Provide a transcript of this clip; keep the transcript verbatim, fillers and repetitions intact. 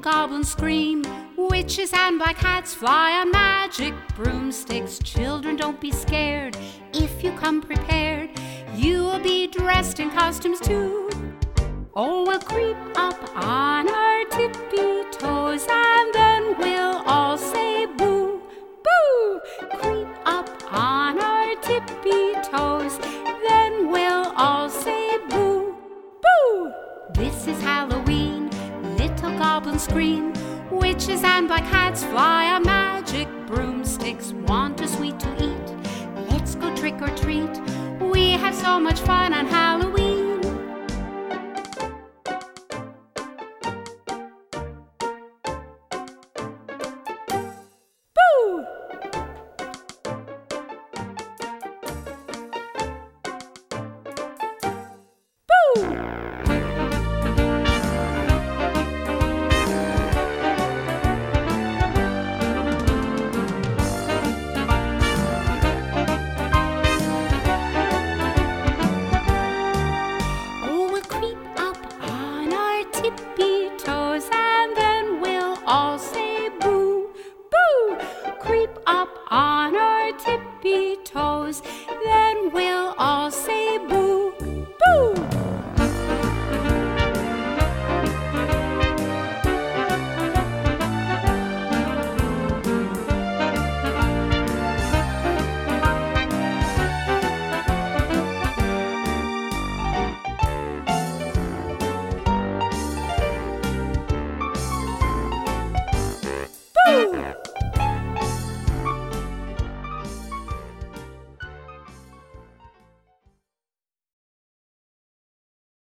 goblins scream, witches and black hats fly on magic broomsticks. Children, don't be scared. If you come prepared, you will be dressed in costumes too. Oh, we'll creep up on our tippy toes, and then we'll all say boo, boo. Creep up on our tippy toes, then we'll all say boo, boo. This is Halloween, little goblins scream, witches and black hats fly on magic broomsticks. Want a sweet to eat? Let's go trick or treat. We have so much fun on Halloween. Boo! Boo! Tippy toes, and then we'll all say boo, boo. Creep up on our tippy toes,